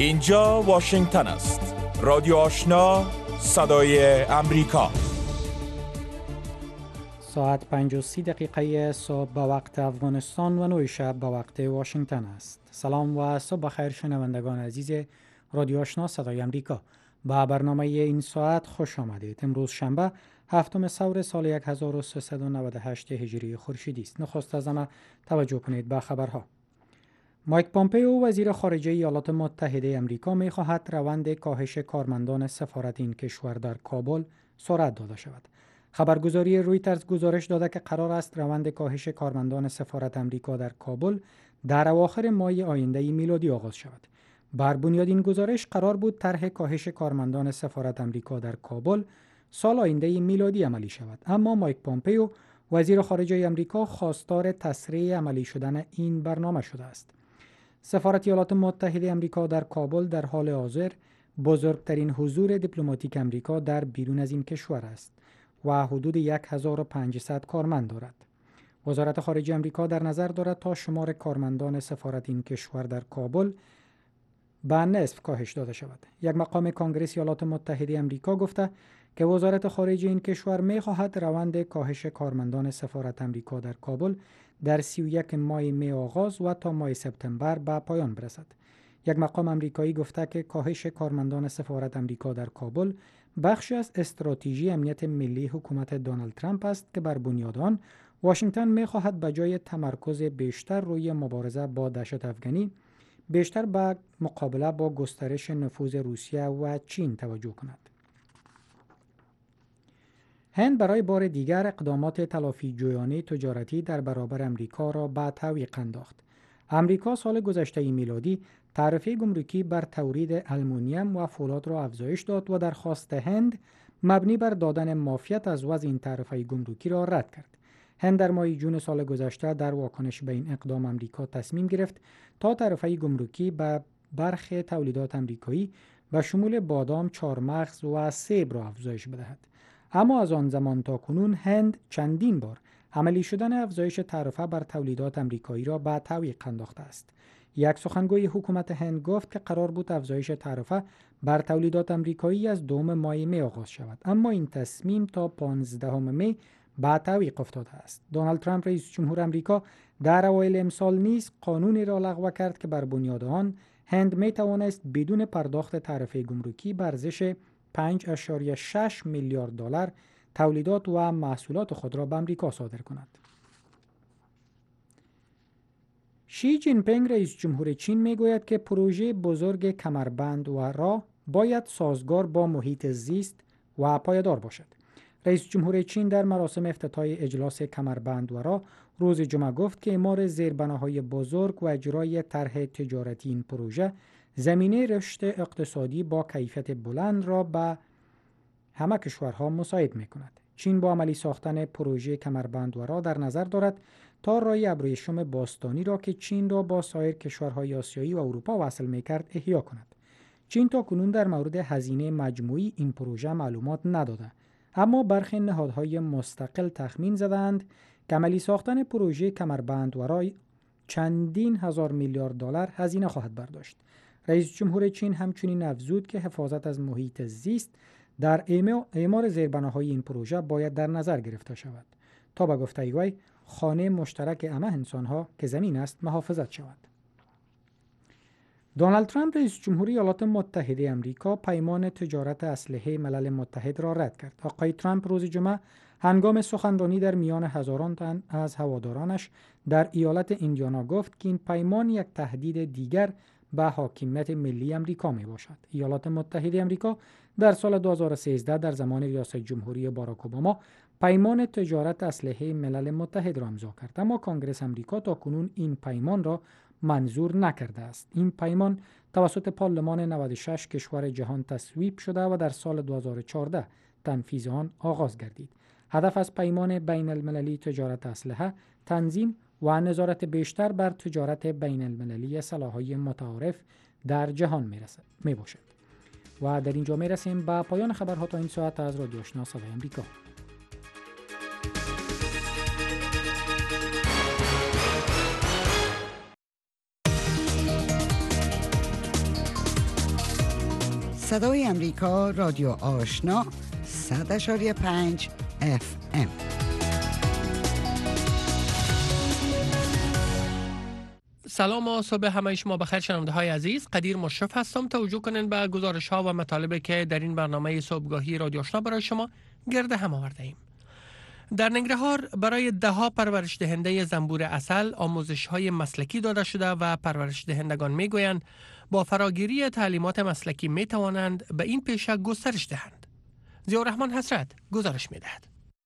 اینجا واشنگتن است. رادیو آشنا، صدای امریکا. ساعت 5:30 صبح به وقت افغانستان و 9 شب به وقت واشنگتن است. سلام و صبح بخیر شنوندگان عزیز رادیو آشنا صدای امریکا. با برنامه این ساعت خوش آمدید. امروز شنبه هفتم ثور سال 1398 هجری خورشیدی است. نخست از همه توجه کنید به خبرها. مایک پامپئو وزیر خارجه ایالات متحده آمریکا می‌خواهد روند کاهش کارمندان سفارت این کشور در کابل سرعت داده شود. خبرگزاری رویترز گزارش داده که قرار است روند کاهش کارمندان سفارت آمریکا در کابل در اواخر ماه آینده میلادی آغاز شود. بر بنیاد این گزارش قرار بود طرح کاهش کارمندان سفارت آمریکا در کابل سال آینده میلادی عملی شود، اما مایک پامپئو وزیر خارجه آمریکا خواستار تسریع عملی شدن این برنامه شده است. سفارت ایالات متحده آمریکا در کابل در حال حاضر بزرگترین حضور دیپلماتیک آمریکا در بیرون از این کشور است و حدود 1500 کارمند دارد. وزارت خارجه آمریکا در نظر دارد تا شمار کارمندان سفارت این کشور در کابل به نصف کاهش داده شود. یک مقام کانگرس ایالات متحده آمریکا گفته که وزارت خارجه این کشور می‌خواهد روند کاهش کارمندان سفارت آمریکا در کابل در 31 ماه می آغاز و تا ماه سپتامبر به پایان برسد. یک مقام آمریکایی گفته که کاهش کارمندان سفارت آمریکا در کابل بخشی از استراتژی امنیت ملی حکومت دونالد ترامپ است که بر بنیاد آن واشنگتن می‌خواهد به جای تمرکز بیشتر روی مبارزه با دهشت افغانی بیشتر به مقابله با گسترش نفوذ روسیه و چین توجه کند. هند برای بار دیگر اقدامات تلافی جویانه تجارتی در برابر امریکا را به تعویق انداخت. امریکا سال گذشته میلادی تعرفه گمرکی بر تولید آلومینیوم و فولاد را افزایش داد و درخواست هند مبنی بر دادن معافیت از وضع این تعرفه گمرکی را رد کرد. هند در ماه جون سال گذشته در واکنش به این اقدام امریکا تصمیم گرفت تا تعرفه گمرکی به برخی تولیدات امریکایی و شمول بادام، چهارمغز و سیب را افزایش بدهد. اما از آن زمان تا کنون هند چندین بار عملی شدن افزایش تعرفه بر تولیدات امریکایی را به تعویق انداخته است. یک سخنگوی حکومت هند گفت که قرار بود افزایش تعرفه بر تولیدات امریکایی از دوم ماه می آغاز شود، اما این تصمیم تا 15 می به تعویق افتاده است. دونالد ترامپ رئیس جمهور آمریکا در اوایل امسال نیز قانونی را لغو کرد که بر بنیاد آن هند می توانست بدون پرداخت تعرفه گمرکی به ارزش 5.6 میلیارد دلار تولیدات و محصولات خود را به آمریکا صادر کند. شی جین پینگ رئیس جمهور چین میگوید که پروژه بزرگ کمربند و راه باید سازگار با محیط زیست و پایدار باشد. رئیس جمهور چین در مراسم افتتاح اجلاس کمربند و راه روز جمعه گفت که اعمار زیربناهای بزرگ و اجرای طرح تجارتی این پروژه زمینه رشد اقتصادی با کیفیت بلند را به همه کشورها مساعد می‌کند. چین با عملی ساختن پروژه کمربند و راه در نظر دارد تا راه ابریشم باستانی را که چین را با سایر کشورهای آسیایی و اروپا وصل می‌کرد احیا کند. چین تا کنون در مورد هزینه مجموعی این پروژه معلومات نداده، اما برخی نهادهای مستقل تخمین زدند که عملی ساختن پروژه کمربند و راه چندین هزار میلیارد دلار هزینه خواهد برداشت. رئیس جمهور چین همچنین افزود که حفاظت از محیط زیست در اعمار زیربناهای این پروژه باید در نظر گرفته شود تا به گفته وی خانه مشترک همه انسانها که زمین است محافظت شود. دونالد ترامپ رئیس جمهوری ایالات متحده آمریکا پیمان تجارت اسلحه ملل متحد را رد کرد. آقای ترامپ روز جمعه هنگام سخنرانی در میان هزاران تن از هوادارانش در ایالت ایندیانا گفت که این پیمان یک تهدید دیگر به حاکمیت ملی آمریکا می باشد. ایالات متحده آمریکا در سال 2013 در زمان ریاست جمهوری باراک اوباما پیمان تجارت اسلحه ملل متحد را امضا کرد، اما کنگره آمریکا تاکنون این پیمان را منظور نکرده است. این پیمان توسط پارلمان 96 کشور جهان تصویب شده و در سال 2014 تنفیذ آن آغاز گردید. هدف از پیمان بین المللی تجارت اسلحه تنظیم و نظارت بیشتر بر تجارت بین المللی سلاح‌های متعارف در جهان می باشد. و در اینجا می رسیم به پایان خبرها تا این ساعت از رادیو آشنا صدای امریکا. صدای امریکا رادیو آشنا 100.5 FM. سلام و صبح همه شما بخیر شنونده های عزیز. قدیر مشرف هستم. توجه کنین به گزارش ها و مطالبی که در این برنامه صبحگاهی رادیو آشنا برای شما گرد هم آورده ایم. در ننگرهار برای دهها پرورش دهنده زنبور عسل آموزش های مسلکی داده شده و پرورش دهندگان می گویند با فراگیری تعلیمات مسلکی می توانند به این پیشه گسترش دهند. ضیاءالرحمن حسرت گزارش می دهد.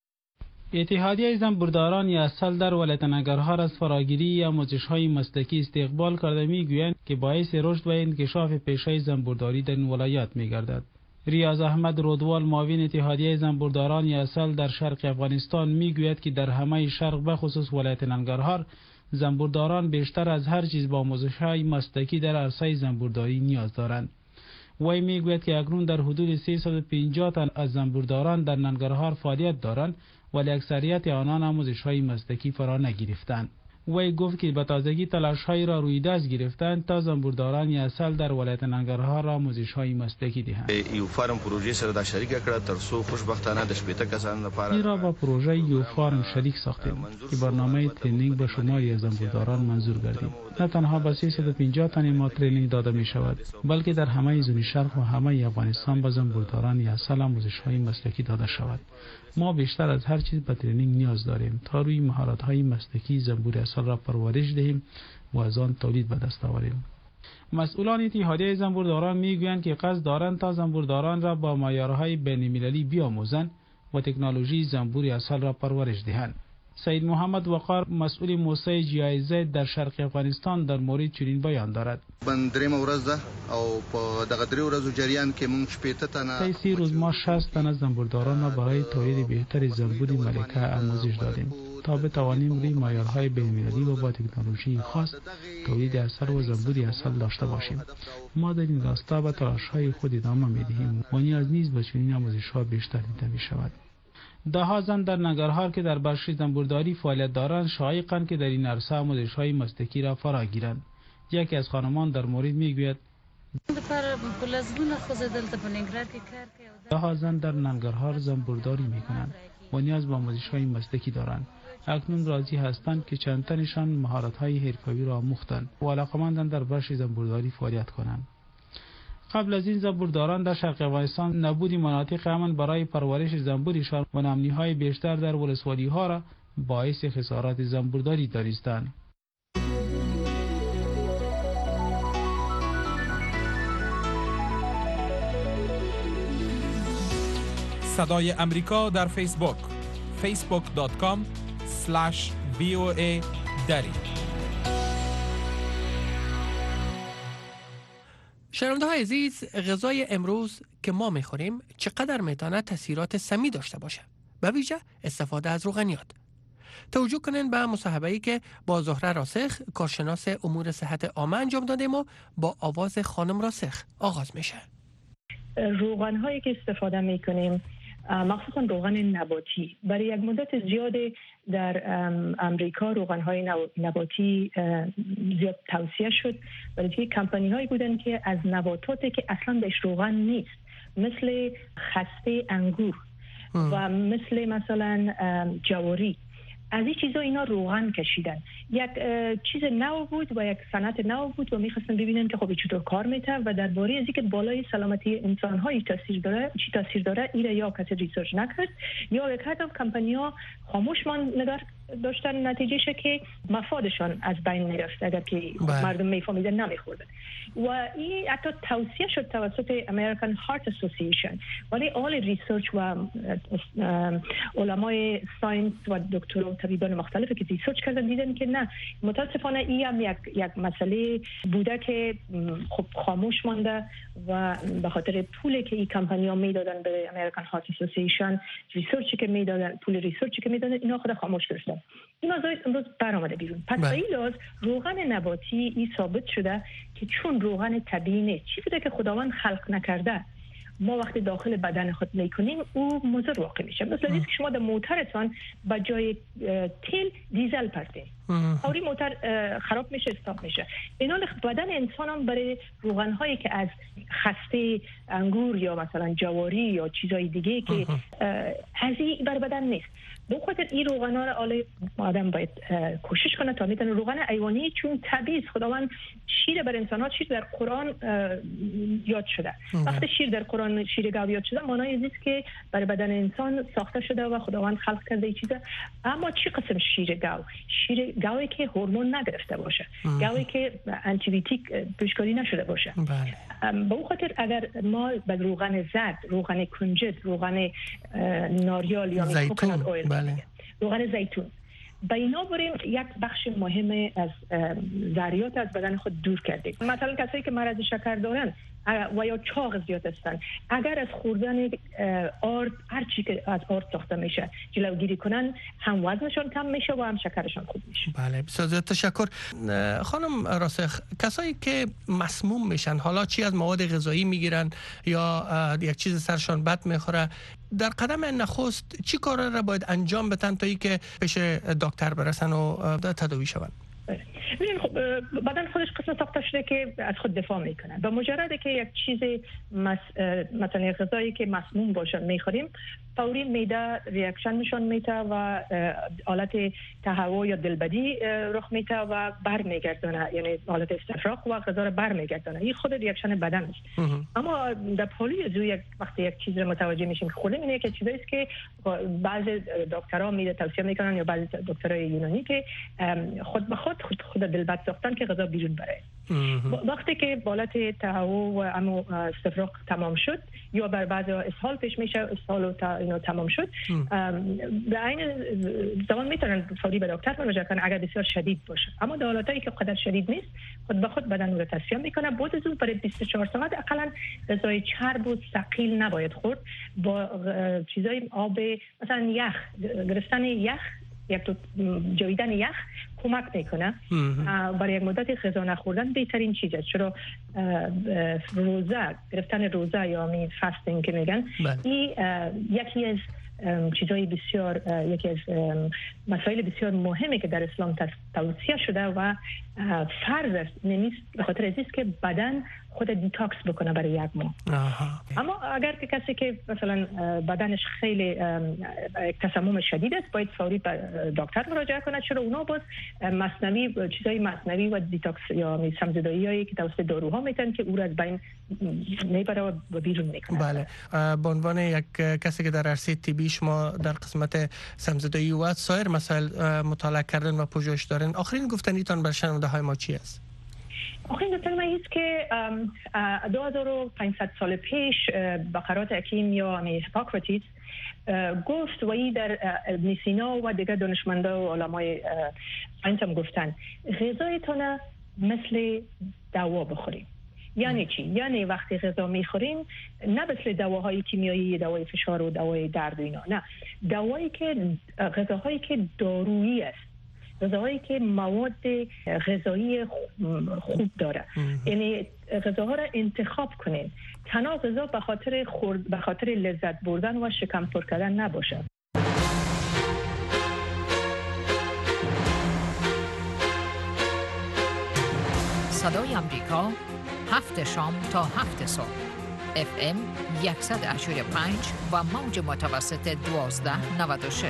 اتحادیه زنبورداران عسل در ولایت ننگرهار از فراگیری آموزش‌های مسلکی استقبال کرده می‌گویند که باعث رشد و انکشاف پیشه زنبورداری در این ولایت می‌گردد. ریاض احمد رودوال معاون اتحادیه زنبورداران عسل در شرق افغانستان می‌گوید که در همه شرق به خصوص ولایت ننگرهار زنبورداران بیشتر از هر چیز با آموزش‌های مسلکی در عرصه زنبورداری نیاز دارند. وی میگوید که اکنون در حدود 350 تن از زنبورداران در ننگرهار فعالیت دارند ولی اکثریت آنان آموزش‌های مسلکی فرا نگرفتند. وی گفت که به تازگی تلاش‌هایی را روی دست گرفتند تا زنبورداران عسل در ولایت ننگرهار آموزش‌های مسلکی دهند. یو فارم پروژه سره د شریک کړه تر څو خوشبختانه د شپېته کسانو لپاره این را با پروژه یو فارم شریک ساختیم که برنامه ترینینگ به شماری از زنبورداران منظور گردید. نه تنها به 350 تن ما ترینینگ داده می شود بلکه در همه زون شرق و همه افغانستان به زنبورداران عسل آموزش‌های مسلکی داده شود. ما بیشتر از هر چیز به ترینینگ نیاز داریم تا روی مهارت‌های مسلکی زنبور عسل را پرورش دهیم و از آن تولید به دست آوریم. مسئولان اتحادیه زنبورداران میگویند که قصد دارند تا زنبورداران را با معیارهای بین‌المللی بیاموزند و تکنولوژی زنبور عسل را پرورش دهند. سید محمد وقار مسئول موسسه جایزه در شرق افغانستان در مورد چنین بیان دارد. درېمه ورځ ده او په دغه درې ورځو جریان کې موږ 60 تنه 3 روز ما 60 تن از زنبورداران را برای تولید بهتر زنبور ملکه آموزش دادیم تا بتوانیم روی معیارهای بین‌المللی و با تکنولوژی خاص تولید عسل و زنبور عسل داشته باشیم. ما در این راستا به تلاش‌های خود ادامه می‌دهیم و نیاز نیست به چنین آموزش‌ها بیشتر دیده می‌شود. ده‌ها زن در ننگرهار که در بخش زنبورداری فعالیت دارند شایقند که در این عرصه آموزش‌های مسلکی را فرا گیرند. یکی از خانمان در مورد میگوید ده‌ها زن در ننگرهار زنبورداری میکنند و نیاز به آموزش‌های مسلکی دارند. اکنون راضی هستند که چند تنشان مهارت‌های حرفه‌ای را آموختند و علاقه‌مندند در بخش زنبورداری فعالیت کنند. قبل از این زنبورداران در شرق افغانستان نبود مناطق امن برای پرورش زنبورشان و نمنی‌های بیشتر در ولسوالی‌ها را باعث خسارات زنبورداری دانستند. صدای امریکا در فیسبوک facebook.com/VOA دری. شنونده های عزیز، غذای امروز که ما میخوریم چقدر میتونه تاثیرات سمی داشته باشه، به ویژه استفاده از روغنیات. توجه کنین به مصاحبه‌ای که با زهره راسخ کارشناس امور صحت عامه انجام دادیم و با آواز خانم راسخ آغاز میشه. روغن‌هایی که استفاده میکنیم مخصوصا روغن نباتی برای یک مدت زیاد در امریکا روغن‌های نباتی زیاد توصیه شد، برای که کمپانی‌هایی بودن که از نباتاتی که اصلا بهش روغن نیست مثل خسته انگور و مثلا جواری از این چیزا اینا روغن کشیدن. یک چیز نو بود و یک صنعت نو بود و می‌خواستن ببینن که خب چطور کار می‌کنه و درباره از اینکه بالای سلامتی انسان‌ها چی تاثیر داره اینا یا کسی ریسرچ نکرد یا یک حد کمپانی‌ها خاموش نگار داشتن، نتیجهش که مفادشان از بین میرفت اگر که مردم میفهمیدن نمیخوردن. و این حتی توصیه شد توسط American Heart Association، ولی آل ریسرچ و علمای ساینس و دکترا و طبیبان مختلفی که ریسرچ کردن دیدن که نه، متاسفانه این هم یک مسئله بوده که خب خاموش مانده و به خاطر پولی که این کمپانی‌ها میدادن به American Heart Association، ریسرچی که میدادن، پول ریسرچی که میدادن، اینا خود خاموش کردن. این موضوع امروز برآمده بیرون. پس به این لحاظ روغن نباتی این ثابت شده که چون روغن طبیعی نیست، چی بوده که خداوند خلق نکرده، ما وقتی داخل بدن خود میکنیم او مضر واقع میشه. مثلا اینکه شما در موتورتان با جای تیل دیزل پرتین، اوری موتور خراب میشه، استاپ میشه. اینال بدن انسان هم برای روغن هایی که از خسته انگور یا مثلا جواری یا چیزای دیگه که هزی بر بدن نیست. به خاطر این روغنا را آدم باید کوشش کنه تا میتونه. روغن حیوانی چون طبیعی خداوند شیر بر انسانات، شیر در قرآن یاد شده. وقتی شیر در قرآن شیر گاو یاد شده، معنای این که برای بدن انسان ساخته شده و خداوند خلق کرده این چیزا. اما چه قسم شیر گاو؟ شیر گاوی که هورمون نگرفته باشه، گاوی که آنتی بیوتیک پیشگیری نشده باشه. به اون خاطر اگر ما به روغن زرد، روغن کنجد، روغن ناریال یا کوکونات اویل، روغن زیتون، با اینا بریم یک بخش مهم از ذریات از بدن خود دور کردیم. مثلا کسایی که مرض شکر دارن و یا چاق زیاد هستن، اگر از خوردن آرد، هر چی که از آرد ساخته میشه جلوگیری کنن، هم وزنشون کم میشه و هم شکرشون خوب میشه. بله، بسیار زیاد تشکر. خانم راسخ، کسایی که مسموم میشن، حالا چی از مواد غذایی میگیرن یا یک چیز سرشان بد میخوره، در قدم نخست چی کارا را باید انجام بدن تا اینکه پیش دکتر برسن و تداوی شون؟ ببینید، خب بدن خودش قسم ساخته شده که از خود دفاع میکنه. به مجرد که یک چیز مثلا غذایی که مسموم باشه میخوریم، فوری معده ریاکشن نشون میده و حالت تهوع یا دلبدی رخ میده و برمیگردونه، یعنی حالت استفراغ و غذا رو برمیگردونه. این خود ریاکشن بدن است. اما در پولیو وقتی یک چیز رو متوجه میشیم که خوردیم، اینه که چیزایی است که بعضی دکترها میده توصیه میکنن یا بعضی دکترای یونانی که خود به خود دلبد ساختن که غذا بیرون بره. وقتی که حالت تهوع و استفراغ تمام شد یا بر بعضی اسهال پیش میشه، اسهال اینو تمام شد، به عین زمان میتونن فوری به دکتر مراجعه کنن اگر بسیار شدید باشه. اما در حالتی که قدر شدید نیست، خود به خود بدن رو تصفیه میکنه. بعد از اون برای 24 ساعت اقلا غذای چرب و ثقیل نباید خورد. با چیزای آب مثلا یخ، گرفتن یخ، یک تو جویدن یخ کمک میکنه. برای یک مدت غذا نخوردن بهترین چیزه. چرا روزه، گرفتن روزه یا می فاستینگ که میگن، این یکی از چیزای بسیار، یکی از مسائل بسیار مهمی که در اسلام توصیه شده و فرض است، نیست به خاطر ازیست که بدن خود دیتاکس بکنه برای یک ماه. اما اگر که کسی که مثلا بدنش خیلی تسمم شدید است، باید فوری به دکتر مراجعه کنه. چرا اونا باز مصنوی، چیزای مصنوی و دیتاکس یا سمزدایی‌هایی که توسط داروها میتن که او را از بین میبره و بیرون میکنه. بله، به عنوان یک کسی که در عرصه طبی شما در قسمت سمزدایی و سایر مسائل مطالعه کردن و پژوهش دارن، آخرین گفتنیتان بر شنونده های ما چی است؟ آخرین گفتن من ایست که 2500 سال پیش بقرات حکیم یا هیپوکراتیس گفت و ای در ابن سینا و دیگر دانشمنده و علمای ساینس هم گفتن غذایتون مثل دوا بخوریم. یعنی چی؟ یعنی وقتی غذا میخوریم نه مثل دواهای کیمیایی، دوای فشار و دوای درد و اینا، نه، غذاهایی که دارویی است، غذاهایی که مواد غذایی خوب داره. یعنی غذاها را انتخاب کنین. تنها غذا به خاطر لذت بردن و شکم پر کردن نباشه. صدای آمریکا، 7 شام تا 7 صبح، FM 100.5 و موج متوسط 1296.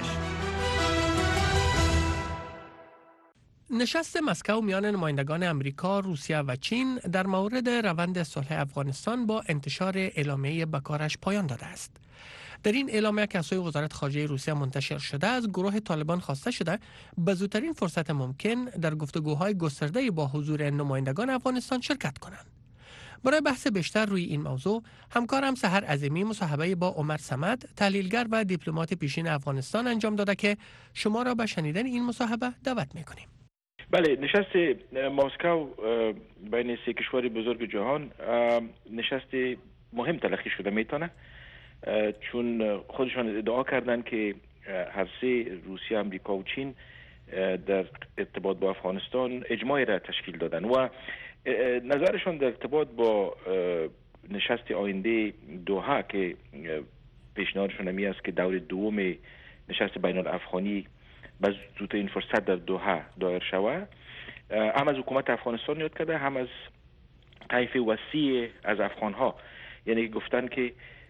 نشست مسکو میان نمایندگان امریکا، روسیه و چین در مورد روند صلح افغانستان با انتشار اعلامیه به کارش پایان داده است. در این اعلامیه که از سوی وزارت خارجه روسیه منتشر شده، از گروه طالبان خواسته شده به زودترین فرصت ممکن در گفتگوهای گسترده با حضور نمایندگان افغانستان شرکت کنند. برای بحث بیشتر روی این موضوع، همکارم سحر عظیمی مصاحبه با عمر صمد، تحلیلگر و دیپلمات پیشین افغانستان انجام داده که شما را به شنیدن این مصاحبه دعوت می‌کنیم. بله، نشست مسکو بین سه کشور بزرگ جهان نشست مهم تلقی شده میتونه، چون خودشان ادعا کردن که هر سه، روسیه، امریکا و چین، در ارتباط با افغانستان اجماعی را تشکیل دادن و نظرشان در ارتباط با نشست آینده دوحه که پیشنهادشان همی است که دور دوم نشست بین الافغانی به زودترین فرصت در دوحه دایر شود، هم از حکومت افغانستان یاد کرده، هم از طیف وسیع از افغان‌ها، یعنی گفتن که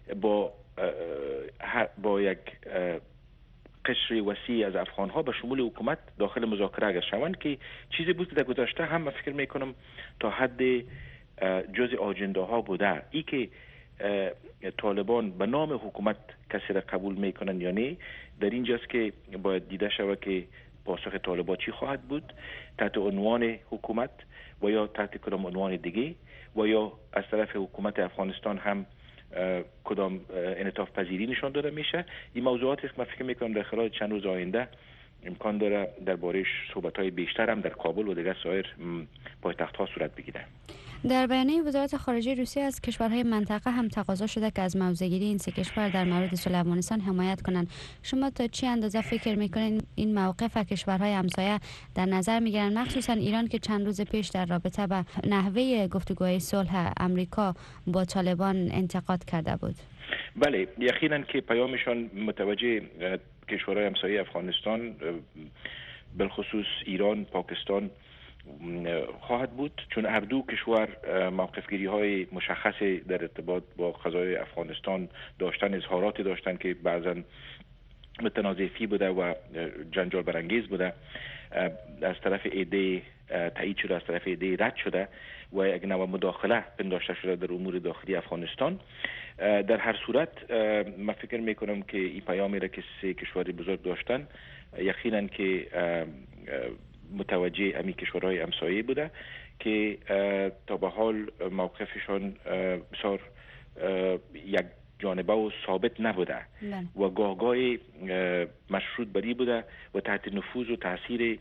با یک قشر وسیع از افغان‌ها به شمول حکومت داخل مذاکره اگر شوند، که چیزی بود که در گذشته هم من فکر میکنم تا حد جزء آجنده‌ها بوده. ای که طالبان به نام حکومت کسی را قبول میکنن یا نه، در اینجاست که باید دیده شود که پاسخ طالبان چی خواهد بود، تحت عنوان حکومت و یا تحت کدام عنوان دیگه، و یا از طرف حکومت افغانستان هم کدام انعطاف پذیری نشان داده میشه. این موضوعاتی است که من فکر میکنم در خلال چند روز آینده امکان داره درباره‌اش صحبت‌های بیشتر هم در کابل و دیگر سایر پایتخت‌ها صورت بگیره. در بیانیه وزارت خارجه روسیه از کشورهای منطقه هم تقاضا شده که از موضع‌گیری این سه کشور در مورد صلح افغانستان حمایت کنند. شما تا چه اندازه فکر میکنین این موقف کشورهای همسایه در نظر میگیرن، مخصوصا ایران که چند روز پیش در رابطه با نحوه گفتگوهای صلح امریکا با طالبان انتقاد کرده بود؟ بله، یقینا که پیامشان متوجه کشورهای همسایه افغانستان بالخصوص ایران، پاکستان خواهد بود، چون هر دو کشور موقفگیری های مشخصی در ارتباط با قضای افغانستان داشتن، اظهاراتی داشتن که بعضا متنازعی بوده و جنجال برانگیز بوده، از طرف ایده تایید شده، از طرف ایده رد شده و یک نوع مداخله پنداشته شده در امور داخلی افغانستان. در هر صورت من فکر میکنم که این پیامی را که سه کشور بزرگ داشتن یقینا که متوجه امی کشورهای همسایه بوده که تا به حال موقفشان بسیار یک جانبه و ثابت نبوده و گاهگاه مشروط بری بوده و تحت نفوذ و تاثیر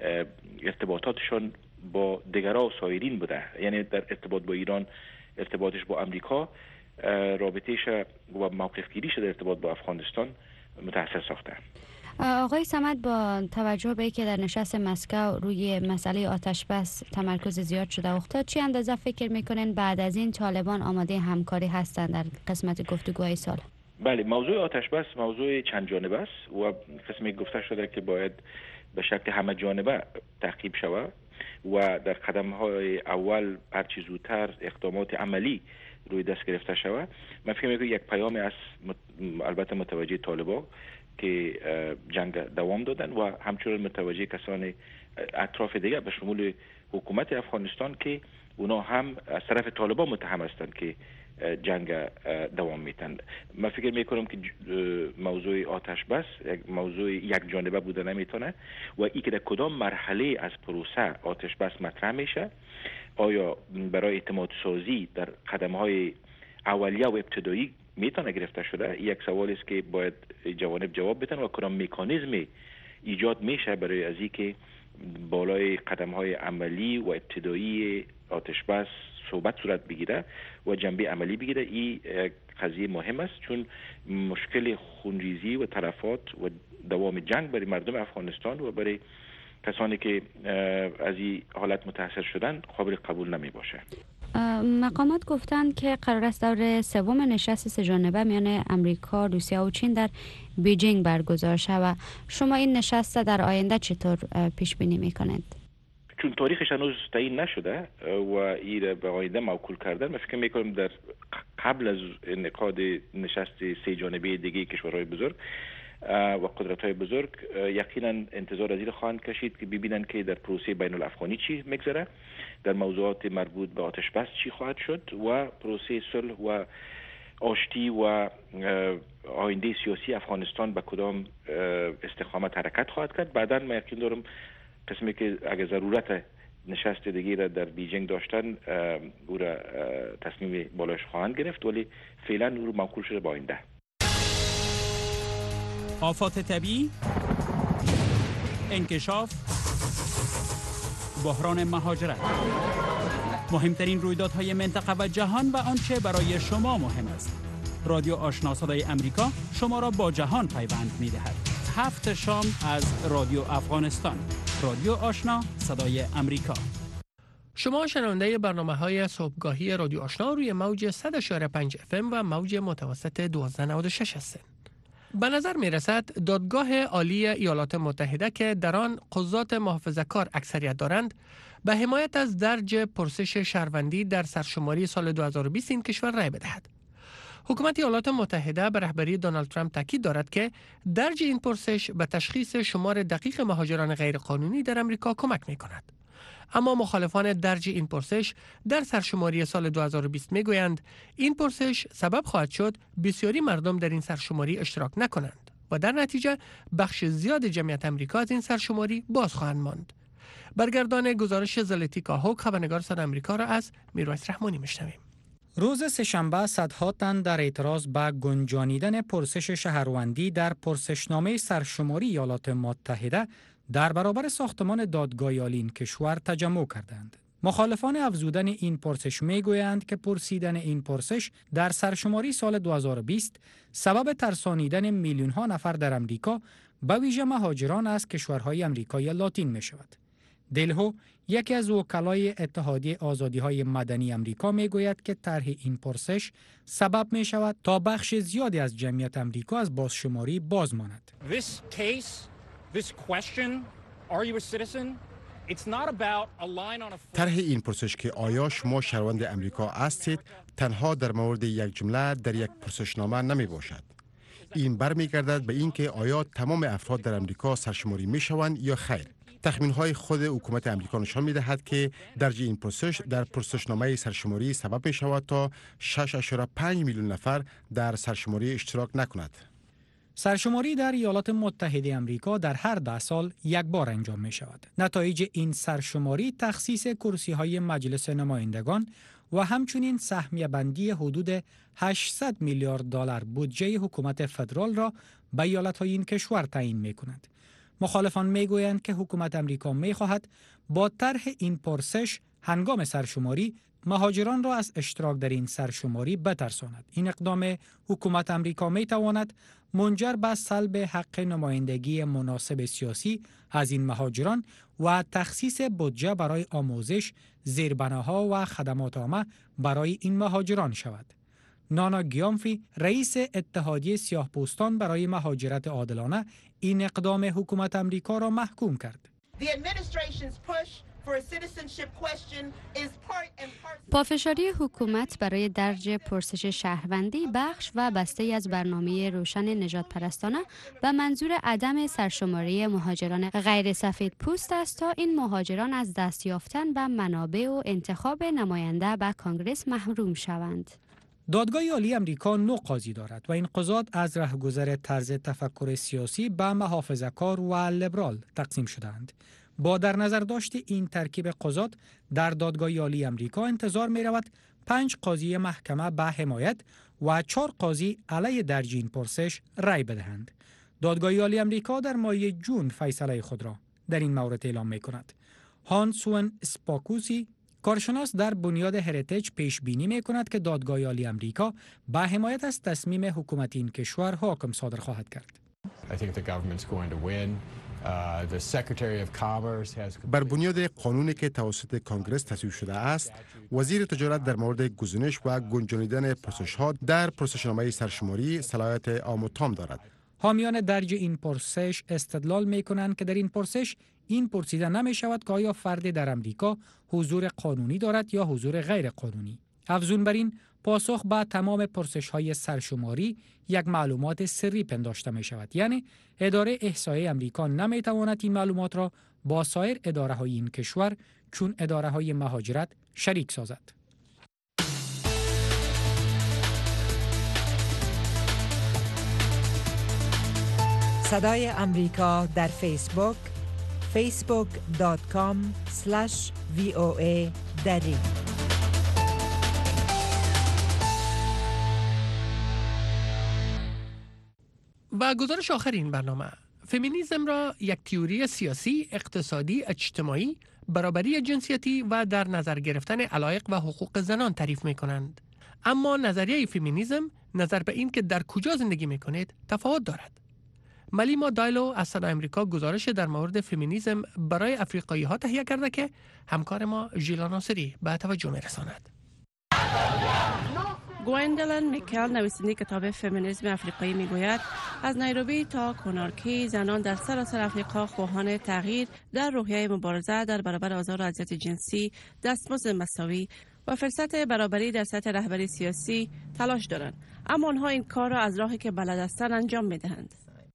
ارتباطاتشان با دیگرها و سایرین بوده. یعنی در ارتباط با ایران ارتباطش با امریکا، رابطهش و موقفگیریش در ارتباط با افغانستان متأثر ساخته. آقای صمد، با توجه به اینکه در نشست مسکو روی مسئله آتش بس تمرکز زیاد شده، تا چه اندازه فکر میکنین بعد از این طالبان آماده همکاری هستند در قسمت گفتگوهای صلح؟ بله، موضوع آتش بس موضوع چند جانبه است و قسمی گفته شده که باید به شکل همه جانبه تعقیب شود و در قدم‌های اول هرچی زودتر اقدامات عملی روی دست گرفته شود. من فکر می‌کنم یک پیام از البته متوجه طالبان که جنگ دوام دادن و همچنین متوجه کسان اطراف دیگر به شمول حکومت افغانستان که اونا هم از طرف طالبان متهم هستند که جنگ دوام میتن. من فکر میکنم که موضوع آتش بس موضوع یک جانبه بوده نمیتونه و ای که در کدام مرحله از پروسه آتش بس مطرح میشه، آیا برای اعتماد سازی در قدم‌های اولیه و ابتدایی میتونه گرفته شده، یک سوال است که باید جوانب جواب بدن و کدام مکانیزم ایجاد میشه برای از اینکه بالای قدم‌های عملی و ابتدایی آتش بس صحبت صورت بگیره و جنبه عملی بگیره. این قضیه مهم است چون مشکل خونریزی و تلفات و دوام جنگ برای مردم افغانستان و برای کسانی که از این حالت متاثر شدن قابل قبول نمی باشه. مقامات گفتند که قرار است دور سوم نشست سه جانبه میان امریکا، روسیه و چین در بیجینگ برگزار شود. شما این نشست در آینده چطور پیش بینی میکنید؟ چون تاریخش هنوز تعیین نشده و این به آینده موکول کردن، من فکر میکنم در قبل از انعقاد نشست سه جانبه دیگه کشورهای بزرگ و قدرت‌های بزرگ یقینا انتظار از این خواهند کشید که ببینن که در پروسه بین الافغانی چی میگذره، در موضوعات مربوط به آتش بس چی خواهد شد و پروسه صلح و آشتی و آینده سیاسی افغانستان به کدام استقامت حرکت خواهد کرد. بعداً من یقین دارم قسمی که اگر ضرورت نشست دیگه را در بیجینگ داشتن او را تصمیم بالاش خواهند گرفت، ولی فعلا او رو موکول شده با آینده. آفات طبیعی، انکشاف، بحران مهاجرت، مهمترین رویدادهای منطقه و جهان و آنچه برای شما مهم است. رادیو آشنا صدای امریکا شما را با جهان پیوند می‌دهد. 7 شام از رادیو افغانستان. رادیو آشنا صدای امریکا. شما شنونده برنامه‌های صبحگاهی رادیو آشنا روی موج 100.5 FM و موج متوسط 1296 هستید. به نظر می رسد دادگاه عالی ایالات متحده که در آن قضات محافظه‌کار اکثریت دارند به حمایت از درج پرسش شهروندی در سرشماری سال 2020 این کشور رای بدهد. حکومت ایالات متحده به رهبری دونالد ترامپ تاکید دارد که درج این پرسش به تشخیص شمار دقیق مهاجران غیرقانونی در امریکا کمک می کند. اما مخالفان درج این پرسش در سرشماری سال 2020 می گویند این پرسش سبب خواهد شد بسیاری مردم در این سرشماری اشتراک نکنند و در نتیجه بخش زیاد جمعیت امریکا از این سرشماری باز خواهند ماند. برگردان گزارش زلتیکا هوک خبرنگار صدای آمریکا را از میرویس رحمانی میشنویم. روز سه‌شنبه صدها تن در اعتراض به گنجانیدن پرسش شهروندی در پرسشنامه سرشماری ایالات متحده در برابر ساختمان دادگاه عالی این کشور تجمع کردند. مخالفان افزودن این پرسش میگویند که پرسیدن این پرسش در سرشماری سال 2020 سبب ترسانیدن میلیون ها نفر در امریکا به ویژه مهاجران از کشورهای امریکای لاتین می شود. دلهو یکی از وکلای اتحادیه آزادی‌های مدنی امریکا میگوید که طرح این پرسش سبب می شود تا بخش زیادی از جمعیت امریکا از بازشماری باز ماند. طرح این پرسش که آیا شما شهروند امریکا هستید تنها در مورد یک جمله در یک پرسشنامه نمی باشد. این برمیگردد به اینکه آیا تمام افراد در امریکا سرشماری می شوند یا خیر. تخمین‌های خود حکومت امریکا نشان می‌دهد که درج این پرسش در پرسشنامه سرشماری سبب می‌شود تا 6.5 میلیون نفر در سرشماری اشتراک نکند. سرشماری در ایالات متحده امریکا در هر 10 سال یک بار انجام می‌شود. نتایج این سرشماری تخصیص کرسی‌های مجلس نمایندگان و همچنین سهمیه بندی حدود 800 میلیارد دلار بودجه حکومت فدرال را به ایالت‌های این کشور تعیین می‌کند. مخالفان میگویند که حکومت امریکا میخواهد با طرح این پرسش هنگام سرشماری مهاجران را از اشتراک در این سرشماری بترساند. این اقدام حکومت امریکا میتواند منجر به سلب حق نمایندگی مناسب سیاسی از این مهاجران و تخصیص بودجه برای آموزش، زیربناها و خدمات عامه برای این مهاجران شود. نانا گیامفی رئیس اتحادیه سیاه‌پوستان برای مهاجرت عادلانه این اقدام حکومت امریکا را محکوم کرد. پافشاری حکومت برای درج پرسش شهروندی بخش و بسته از برنامه روشن نجات پرستانه به منظور عدم سرشماری مهاجران غیر سفید پوست است تا این مهاجران از دست یافتن به منابع و انتخاب نماینده به کانگرس محروم شوند. دادگاه عالی امریکا 9 قاضی دارد و این قضات از رهگذر طرز تفکر سیاسی به محافظه‌کار و لیبرال تقسیم شدند. با در نظر داشت این ترکیب قضات در دادگاه عالی امریکا انتظار می رود 5 قاضی محکمه به حمایت و 4 قاضی علیه درج این پرسش رأی بدهند. دادگاه عالی امریکا در ماه جون فیصله خود را در این مورد اعلام می کند. هانسون اسپاکوسی کارشناس در بنیاد هریتیج پیش بینی می کند که دادگاه عالی امریکا به حمایت از تصمیم حکومت این کشور حکم صادر خواهد کرد. بر بنیاد قانونی که توسط کانگرس تصویب شده است، وزیر تجارت در مورد گزینش و گنجانیدن پرسش‌ها در پرسشنامه سرشماری صلاحیت عام و تام دارد. حامیان درج این پرسش استدلال می کنند که در این پرسش این پرسیده نمی شود که آیا فردی در امریکا حضور قانونی دارد یا حضور غیر قانونی. افزون بر این، پاسخ به تمام پرسش‌های سرشماری یک معلومات سری پنداشته می شود. یعنی اداره احصایه امریکا نمی تواند این معلومات را با سایر اداره‌های این کشور چون اداره‌های مهاجرت شریک سازد. صدای امریکا در فیسبوک facebook.com/VOA دری. و گزارش آخر این برنامه، فمینیسم را یک تئوری سیاسی، اقتصادی، اجتماعی، برابری جنسیتی و در نظر گرفتن علایق و حقوق زنان تعریف می کنند. اما نظریه فمینیسم نظر به این که در کجا زندگی می کنید تفاوت دارد. ملیما دایلو از صدای امریکا گزارش در مورد فمینیسم برای افریقایی ها تهیه کرده که همکار ما ژیلا ناصری به توجه می رساند. گویندلن میکل نویسنده کتاب فمینیسم افریقایی میگوید از نیروبی تا کنارکی زنان در سراسر افریقا خواهان تغییر در روحیه مبارزه در برابر آزار و اذیت جنسی، دستمزد مساوی و فرصت برابری در سطح رهبری سیاسی تلاش دارند، اما آنها این کار را از راهی که بلد هستند انجام میدهند.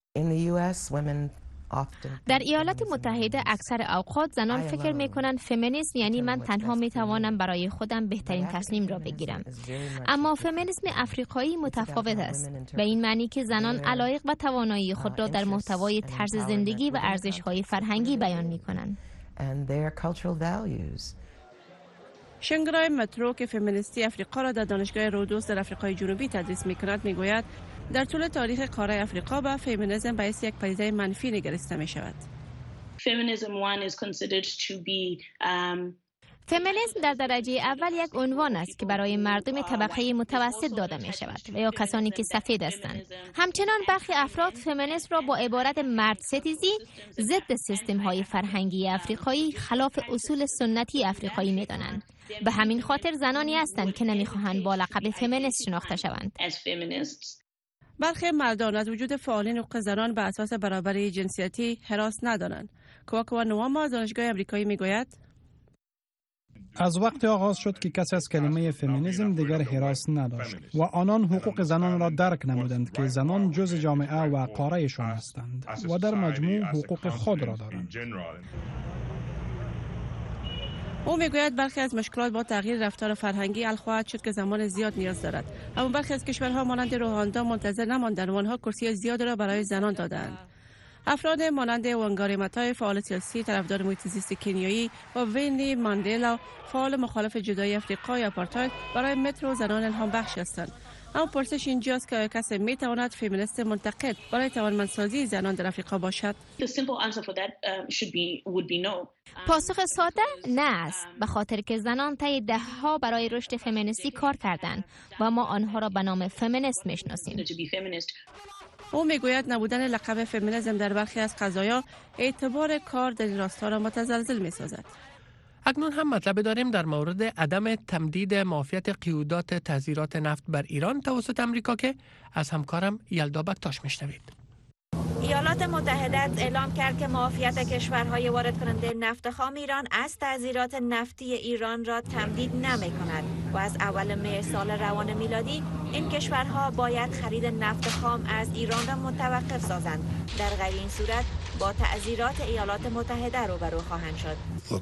در ایالات متحده اکثر اوقات زنان فکر میکنند فمینیسم یعنی من تنها میتوانم برای خودم بهترین تصمیم را بگیرم. اما فمینیسم افریقایی متفاوت است، به این معنی که زنان علایق و توانایی خود را در محتوای طرز زندگی و ارزش‌های فرهنگی بیان میکنند. شنگرای مترو که فمینیستی افریقا را در دانشگاه رودوس در آفریقای جنوبی تدریس میکند میگوید در طول تاریخ قاره افریقا به فمینیسم به یک پدیده منفی نگریسته می شود. فمینیسم در درجه اول یک عنوان است که برای مردم طبقه متوسط داده می شود و یا کسانی که سفید هستند. همچنان برخی افراد فمینیسم را با عبارت مرد ستیزی ضد سیستم های فرهنگی افریقایی خلاف اصول سنتی افریقایی می دانند. به همین خاطر زنانی هستند که نمی خواهند با لقب فمینیست شناخته شوند. برخی مردان از وجود فعالین حقوق زنان به اساس برابری جنسیتی هراس ندارند. کوکو نواما از دانشگاه امریکایی میگوید از وقت آغاز شد که کسی از کلمه فمینیسم دیگر هراس نداشت و آنان حقوق زنان را درک نمودند که زنان جز جامعه و قارهشان هستند و در مجموع حقوق خود را دارند. او میگوید برخی از مشکلات با تغییر رفتار فرهنگی حل خواهد شد که زمان زیاد نیاز دارد، اما برخی از کشورها مانند رواندا منتظر نماندند و آنها کرسی زیاد را برای زنان دادند. افراد مانند وانگاری ماتای فعال سیاسی طرفدار محیط زیست کنیایی و وینی ماندلا فعال مخالف جدایی افریقا یا آپارتاید برای مترو زنان الهام بخش هستند. اما پرسش اینجاست که کسی می تواند فمینیست منتقد برای توانمندسازی زنان در آفریقا باشد؟ پاسخ ساده نه است، به خاطر که زنان طی دهها برای رشد فمینیستی کار کردند و ما آنها را به نام فمینیست میشناسیم. او میگوید نبودن لقب فمینیسم در برخی از قضایا اعتبار کار در این راستا را متزلزل میسازد. اکنون هم مطلب داریم در مورد عدم تمدید معافیت قیودات تحذیرات نفت بر ایران توسط امریکا که از همکارم یلدا بکتاش میشنوید. ایالات متحده اعلام کرد که معافیت کشورهای وارد کننده نفت خام ایران از تحذیرات نفتی ایران را تمدید نمی کند و از اول مه سال روان میلادی این کشورها باید خرید نفت خام از ایران را متوقف سازند. در غیر این صورت با تعزیرات ایالات متحده روبرو خواهند شد.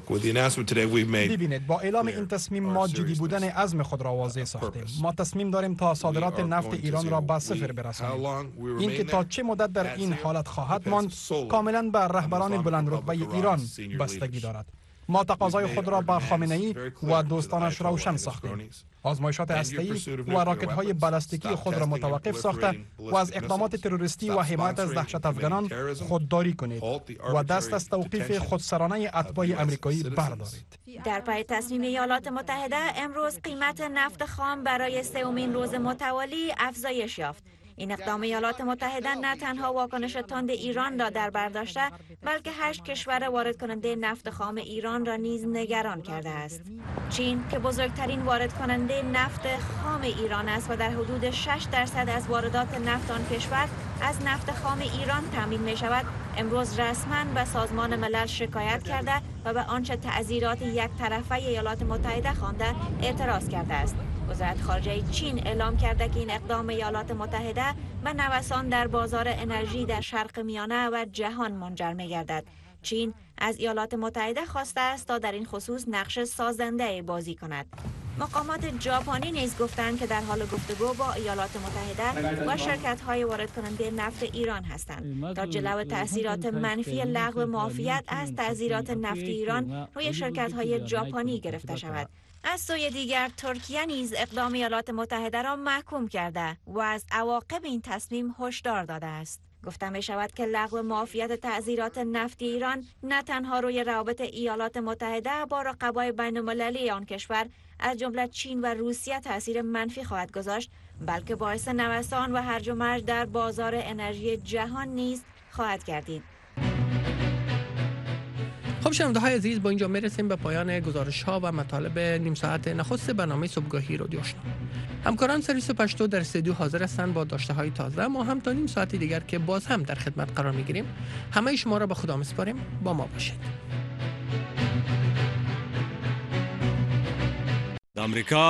ببینید، با اعلام این تصمیم ما جدی بودن عزم خود را واضح ساختیم. ما تصمیم داریم تا صادرات نفت ایران را به صفر برسانیم. اینکه تا چه مدت در این حالت خواهد ماند کاملا به رهبران بلند رتبه ایران بستگی دارد. ما تقاضای خود را با خامنه‌ای و دوستانش روشن ساختیم. آزمایشات هسته‌ای و راکت‌های بالستیکی خود را متوقف ساخته و از اقدامات تروریستی و حمایت از دهشت افغانان خودداری کنید و دست از توقیف خودسرانه اتباع آمریکایی بردارید. در پی تصمیم ایالات متحده امروز قیمت نفت خام برای سومین روز متوالی افزایش یافت. این اقدام ایالات متحده نه تنها واکنش تند ایران را در بر داشته، بلکه 8 کشور وارد کننده نفت خام ایران را نیز نگران کرده است. چین که بزرگترین وارد کننده نفت خام ایران است و در حدود 6% از واردات نفت آن کشور از نفت خام ایران تامین می شود، امروز رسما به سازمان ملل شکایت کرده و به آنچه تعزیرات یک طرفه ایالات متحده خوانده اعتراض کرده است. وزارت خارجه چین اعلام کرده که این اقدام ایالات متحده به نوسان در بازار انرژی در شرق میانه و جهان منجر می‌گردد. چین از ایالات متحده خواسته است تا در این خصوص نقش سازنده بازی کند. مقامات ژاپنی نیز گفتند که در حال گفتگو با ایالات متحده و شرکت‌های وارد کننده نفت ایران هستند تا جلو تأثیرات منفی لغو معافیت از تعزیرات نفت ایران روی شرکت‌های ژاپنی گرفته شود. از سوی دیگر ترکیه نیز اقدام ایالات متحده را محکوم کرده و از عواقب این تصمیم هشدار داده است. گفته می شود که لغو معافیت تعزیرات نفتی ایران نه تنها روی روابط ایالات متحده با رقبای بین المللی آن کشور از جمله چین و روسیه تاثیر منفی خواهد گذاشت، بلکه باعث نوسان و هرج و مرج در بازار انرژی جهان نیز خواهد گردید. خب خب شنونده های عزیز، با اینجا میرسیم به پایان گزارش ها و مطالب نیم ساعت نخست برنامه صبحگاهی رادیو آشنا. همکاران سرویس پشتو در استودیو حاضر هستند با داشته های تازه. ما هم تا نیم ساعت دیگر که باز هم در خدمت قرار میگیریم. همه شما را به خدا میسپاریم. با ما باشید. آمریکا